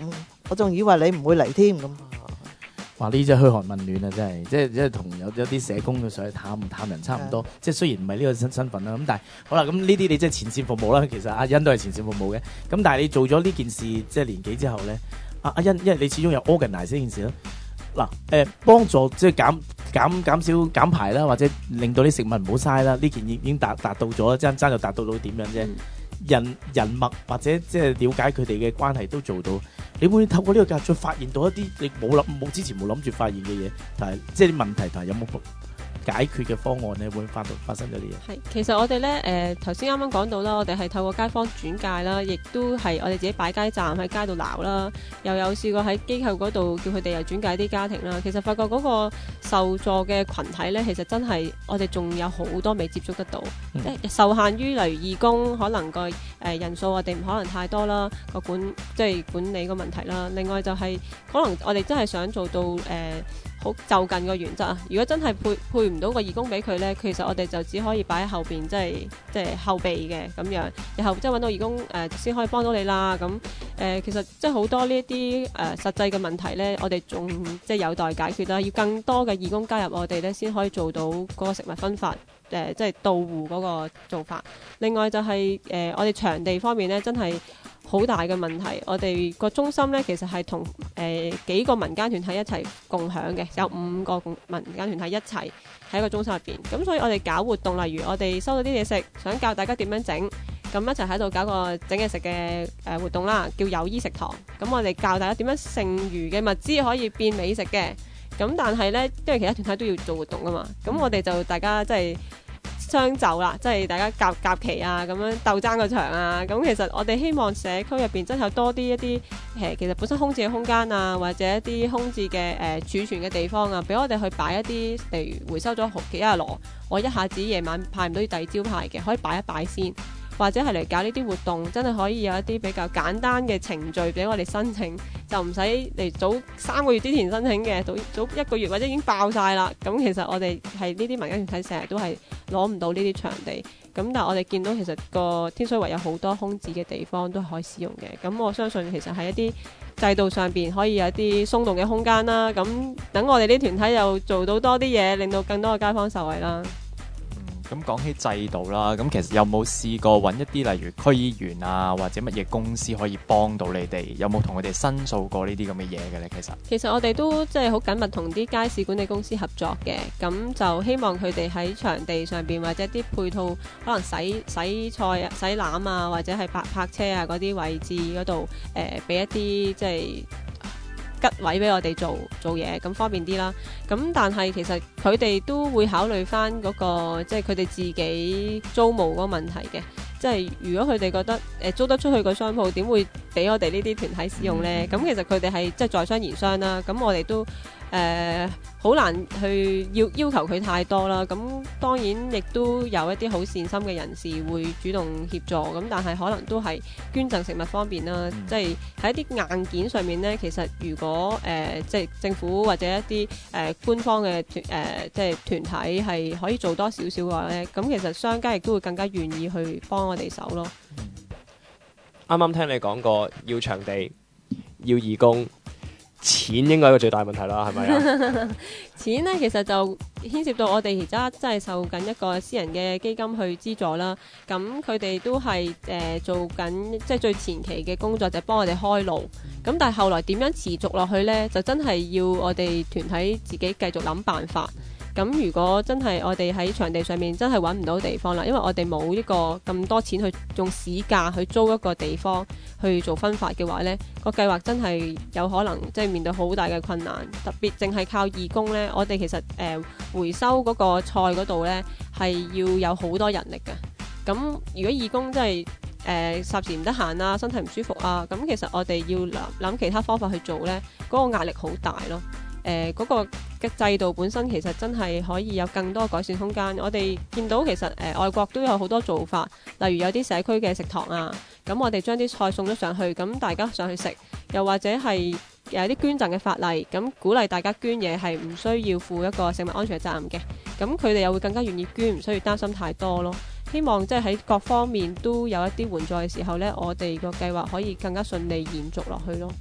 我仲以為你唔會嚟添咁。 哇！呢隻噓寒問暖啊，真係即係同有啲社工嘅上去探人差唔多。即係雖然唔係呢個身份啦，咁但係好啦，咁呢啲你即係前線服務啦。其實阿欣都係前線服務嘅。咁但係你做咗呢件事即係年幾之後咧，阿欣因為你始終有 organize 呢件事啦。嗱幫助即係減少減排啦，或者令到啲食物唔好嘥啦。呢件已經達到咗，爭就達到點樣啫？人脈或者即係了解佢哋嘅關係都做到。你會透過呢個計劃再發現到一啲你冇之前冇諗住發現嘅嘢，但係即係啲問題同埋有冇解決嘅方案咧，會發生咗啲嘢。 係，其實我哋咧頭先啱啱講到啦，我哋係透過街坊轉介啦，亦都係我哋自己擺街站喺街度鬧啦，又有試過喺機構嗰度叫佢哋又轉介啲家庭啦。其實發覺嗰個受助嘅群體咧，其實真係我哋仲有好多未接觸得到，即係受限於例如義工可能個人數我哋唔可能太多啦，即係管理個問題啦。另外就係可能我哋真係想做到好就近個原則啊！如果真係配唔到個義工俾佢呢，其實我哋就只可以擺喺後邊，即係後備嘅咁樣，然後即係揾到義工先可以幫到你啦。咁其實即係好多呢一啲實際嘅問題呢，我哋仲即係有待解決啦。要更多嘅義工加入我哋呢，先可以做到嗰個食物分發即係到戶嗰個做法。另外就係我哋場地方面呢，真係好大嘅問題。我哋個中心呢，其實係同幾個民間團體一齊共享嘅，有5個民間團體一齊喺個中心入邊。咁所以我哋搞活動，例如我哋收到啲嘢食，想教大家點樣整，咁一齊喺度搞個整嘢食嘅活動啦，叫有衣食堂。咁我哋教大家點樣剩餘嘅物資可以變美食嘅。咁但係呢，因為其他團體都要做活動㗎嘛，咁我哋就大家即係相就啦，即係大家夾旗啊，咁樣鬥爭個場啊。咁其實我哋希望社區入邊真係有多啲一啲其實本身空置嘅空間啊，或者一啲空置嘅儲存嘅地方啊，俾我哋去擺一啲，例如回收咗幾廿籮，我一下子夜晚派唔到啲第二朝派嘅，可以擺一擺先。或者係嚟搞呢啲活動，真係可以有一啲比較簡單嘅程序俾我哋申請，就唔使嚟早3個月之前申請嘅，早1個月或者已經爆晒啦。咁其實我哋係呢啲民間團體成日都係攞唔到呢啲場地，咁但係我哋見到其實個天水圍有好多空置嘅地方都係可以使用嘅。咁我相信其實係一啲制度上邊可以有一啲鬆動嘅空間啦。咁等我哋啲團體又做到多啲嘢，令到更多嘅街坊受惠啦。 咁講起制度啦，咁其實有冇試過揾一啲例如區議員啊，或者乜嘢公司可以幫到你哋？有冇同佢哋申訴過呢啲咁嘅嘢嘅呢？其實我哋都即係好緊密同啲街市管理公司合作嘅，咁就希望佢哋喺場地上邊或者啲配套，可能洗菜啊、洗籃啊，或者係泊車啊嗰啲位置嗰度，俾一啲即係吉位俾我哋做嘢，咁方便啲啦。咁但係其實佢哋都會考慮翻嗰個即係佢哋自己租務嗰個問題嘅。即係如果佢哋覺得租得出去個商鋪，點會俾我哋呢啲團體使用呢？咁其實佢哋係即係在商言商啦。咁我哋都好難去要求佢太多啦。咁當然亦都有一啲好善心嘅人士會主動協助。咁但係可能都係捐贈食物方面啦。即係喺一啲硬件上面呢，其實如果即係政府或者一啲官方嘅即係團體係可以做多少少嘅話呢，咁其實商家亦都會更加願意去幫我哋手咯。 啱啱聽你講過，要場地，要義工，錢應該係個最大問題啦，係咪啊？ 錢呢，其實就牽涉到我哋而家真係受緊一個私人嘅基金去資助啦。咁佢哋都係做緊即係最前期嘅工作，就係幫我哋開路。咁但係後來點樣持續落去呢？就真係要我哋團體自己繼續諗辦法。咁如果真係我哋喺場地上面真係揾唔到地方啦，因為我哋冇一個咁多錢去用市價去租一個地方去做分發嘅話，呢個計劃真係有可能即係面對好大嘅困難。特別淨係靠義工呢，我哋其實回收嗰個菜嗰度呢係要有好多人力嘅。咁如果義工真係霎時唔得閒啊，身體唔舒服啊，咁其實我哋要諗其他方法去做呢，嗰個壓力好大咯。嗰個嘅制度本身其實真係可以有更多改善空間。我哋見到其實外國都有好多做法，例如有啲社區嘅食堂啊，咁我哋將啲菜送咗上去，咁大家上去食，又或者係有啲捐贈嘅法例，咁鼓勵大家捐嘢係唔需要負一個食物安全嘅責任嘅，咁佢哋又會更加願意捐，唔需要擔心太多咯。希望即係喺各方面都有一啲援助嘅時候呢，我哋個計劃可以更加順利延續落去咯。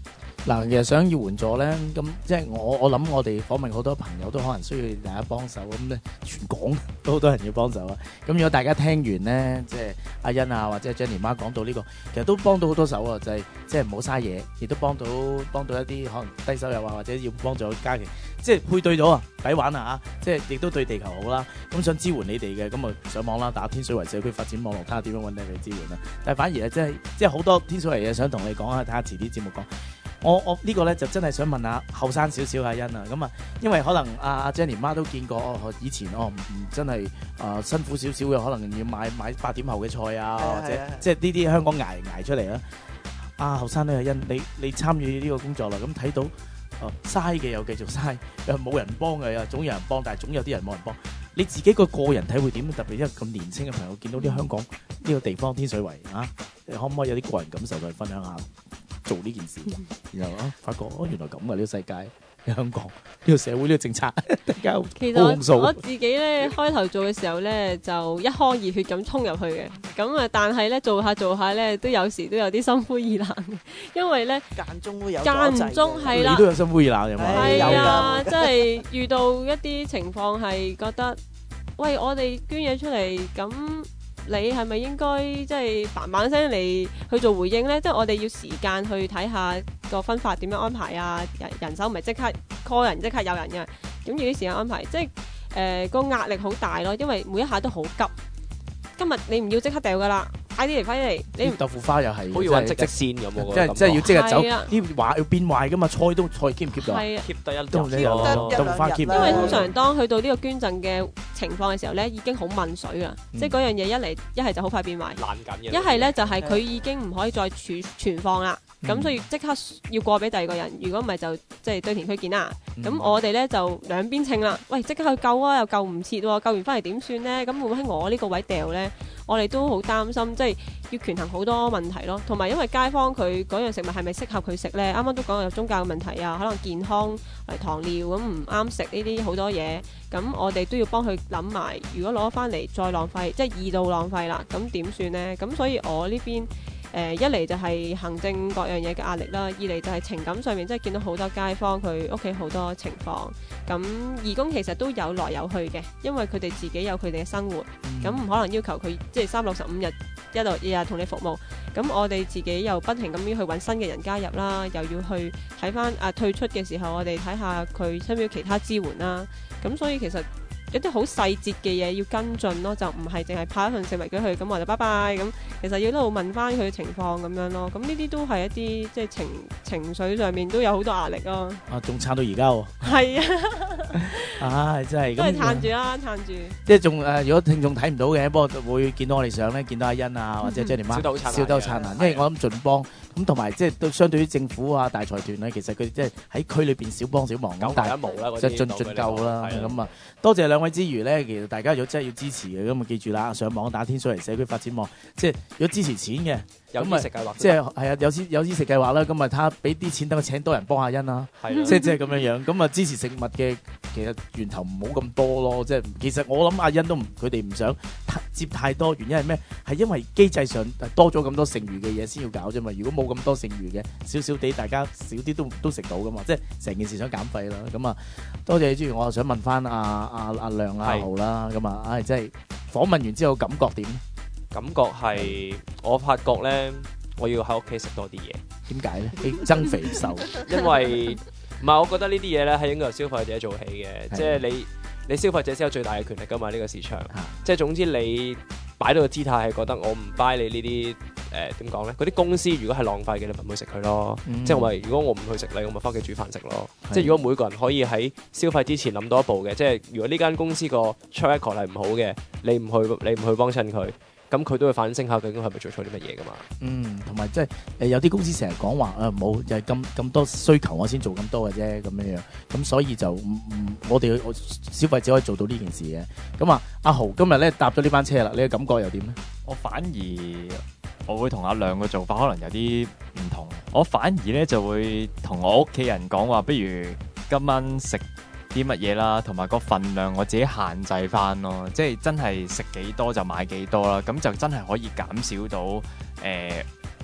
嗱，其實想要援助咧，咁即係我諗我哋訪問好多朋友都可能需要大家幫手，咁咧全港都好多人要幫手啊。咁如果大家聽完咧，即係阿欣啊或者 Jenny 媽講到呢個，其實都幫到好多手啊，就係即係唔好嘥嘢，亦都幫到一啲可能低收入啊或者要幫助家庭，即係配對咗啊，抵玩啊嚇，即係亦都對地球好啦。咁想支援你哋嘅，咁啊上網啦，打天水圍社區發展網絡，睇下點樣揾你哋支援啦。但係反而咧，即係好多天水圍嘢想同你講下，睇下遲啲節目講。我呢個咧就真係想問下後生少少阿欣啊，咁啊，因為可能阿 Jenny 媽都見過以前唔真係辛苦少少嘅，可能要買8點後嘅菜啊，或者即係呢啲香港捱出嚟啦。後生咧阿欣，你參與呢個工作啦，咁睇到嘥嘅又繼續嘥，冇人幫嘅又總有人幫，但係總有啲人冇人幫。你自己個人體會點？特別因為咁年輕嘅朋友見到啲香港呢個地方天水圍啊，你可唔可以有啲個人感受再分享下？做呢件事，然後發覺原來咁嘅呢個世界，香港呢個社會呢個政策，大家好控訴。 我自己咧開頭做嘅時候咧，就一腔熱血咁衝入去嘅，咁啊，但係咧做下咧，都有時都有啲心灰意冷嘅，因為咧間中會有間唔中係啦， 你都有心灰意冷嘅嘛？ 係啊，即係遇到一啲情況係覺得，喂，我哋捐嘢出嚟咁。你係咪應該即係嘭嘭聲嚟去做回應呢？即係我哋要時間去睇下個分法點樣安排啊！人手唔係即刻 call 人即刻有人嘅，咁要啲時間安排。即係個壓力好大咯，因為每一下都好急。今日你唔要即刻掉噶啦，快啲嚟！你豆腐花又係好似揾即先咁喎， 即係要即日走， 係啊啲話要變壞噶嘛，菜 keep 唔 keep 到啊係啊 ，keep 得一都日豆腐花 keep。 因為通常當去到呢個捐贈嘅情況嘅時候咧，已經好問水啦，即係嗰樣嘢一係就好快變壞， 爛緊嘅。 一係咧就係佢已經唔可以再存放啦，咁所以即刻要過俾第二個人。如果唔係就即係堆填區見啦。咁我哋咧就兩邊稱啦，喂，即刻去救啊，又救唔切喎，救完翻嚟點算咧？咁會唔會喺我呢個位掉咧？我哋都好擔心，即係要權衡好多問題咯。同埋因為街坊佢嗰樣食物係咪適合佢食咧？啱啱都講有宗教嘅問題啊，可能健康糖尿咁唔啱食呢啲好多嘢。咁我哋都要幫佢諗埋，如果攞翻嚟再浪費，即係二度浪費啦，咁點算呢？咁所以我呢邊一嚟就係行政各樣嘢嘅壓力啦，二嚟就係情感上面，即係見到好多街坊佢屋企好多情況。咁義工其實都有來有去嘅，因為佢哋自己有佢哋嘅生活，咁唔可能要求佢即係365日日日同你服務。咁我哋自己又不停咁樣去揾新嘅人加入啦，又要去睇翻退出嘅時候，我哋睇下佢需唔需要其他支援啦。咁所以其實有啲好細節嘅嘢要跟進咯，就唔係淨係派一份食物俾佢，咁我就拜拜咁。其實要一路問翻佢嘅情況咁樣咯。咁呢啲都係一啲即係情緒上面都有好多壓力咯。 仲撐到而家喎。係啊，真係咁。 都係撐住啦，撐住。 即係仲如果聽眾睇唔到嘅，不過會見到我哋相咧，見到阿欣啊，或者 Jenny 媽笑得好燦爛。因為我諗盡幫咁，同埋即係相對於政府啊、大財團咧，其實佢即係喺區裏邊小幫小忙咁，但係就盡夠啦。咁啊，多謝兩位之餘咧，其實大家如果真係要支持嘅，咁啊記住啦，上網打天水圍社區發展網，即係如果支持錢嘅， 有衣食計劃， 即係係啊，有衣食計劃啦。咁啊，睇下俾啲錢等佢請多人幫下欣啦，即係咁樣樣。咁啊，支持食物嘅其實源頭唔好咁多咯。即係其實我諗阿欣都佢哋唔想接太多，原因係咩？係因為機制上多咗咁多剩餘嘅嘢先要搞啫嘛。如果冇咁多剩餘嘅，少少地大家少啲都食到噶嘛。即係成件事想減費啦。咁啊，多謝你。之餘，我又想問翻阿亮阿豪啦。咁啊，即係訪問完之後感覺點？ 感覺係我發覺咧，我要喺屋企食多啲嘢。 點解咧？你增肥瘦？ 因為唔係，我覺得呢啲嘢咧係應該由消費者做起嘅，即係你消費者先有最大嘅權力㗎嘛。呢個市場，即係總之你擺到個姿態係覺得我唔 buy 你呢啲點講咧？嗰啲公司如果係浪費嘅，你咪唔去食佢咯。即係我話，如果我唔去食你，我咪翻屋企煮飯食咯。即係如果每個人可以喺消費之前諗多一步嘅，即係如果呢間公司個 track record 係唔好嘅，你唔去幫襯佢。咁佢都會反省下究竟係咪做錯啲乜嘢噶嘛？ 同埋即係有啲公司成日講話冇就係咁多需求我先做咁多嘅啫咁樣樣，咁所以就我哋消費者可以做到呢件事嘅。咁啊，阿豪今日咧搭咗呢班車啦，你嘅感覺又點咧？ 我反而我會同阿亮嘅做法可能有啲唔同，我反而咧就會同我屋企人講話，不如今晚食啲乜嘢啦，同埋個份量我自己限制翻咯，即係真係食幾多就買幾多啦，咁就真係可以減少到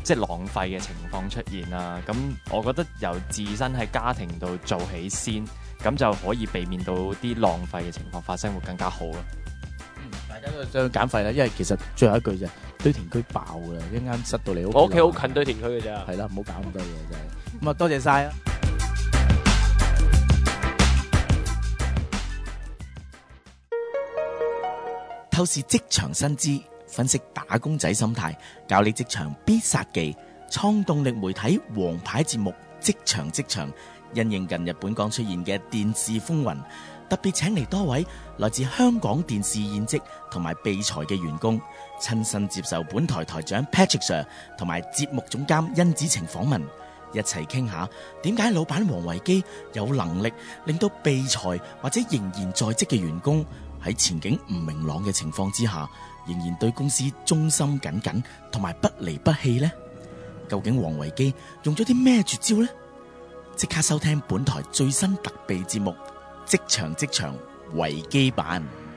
即係浪費嘅情況出現啦。咁我覺得由自身喺家庭度做起先，咁就可以避免到啲浪費嘅情況發生，會更加好咯。 大家都想減費啦，因為其實最後一句就係堆填區爆㗎啦，一陣間塞到你屋企。 我屋企好近堆填區嘅咋。 係啦，唔好搞咁多嘢真係。咁啊，多謝晒啊！透視職場薪資，分析打工仔心態，教你職場必殺技。創動力媒體王牌節目《職場》，因應近日本港出現嘅電視風雲，特別請嚟多位來自香港電視現職同埋被裁嘅員工，親身接受本台台長 Patrick Sir 同埋節目總監甄子晴訪問，一齊傾下點解老闆王維基有能力令到被裁或者仍然在職嘅員工喺前景唔明朗嘅情況之下，仍然對公司忠心耿耿同埋不離不棄呢？究竟王維基用咗啲咩絕招呢？即刻收聽本台最新特備節目《職場維基版》。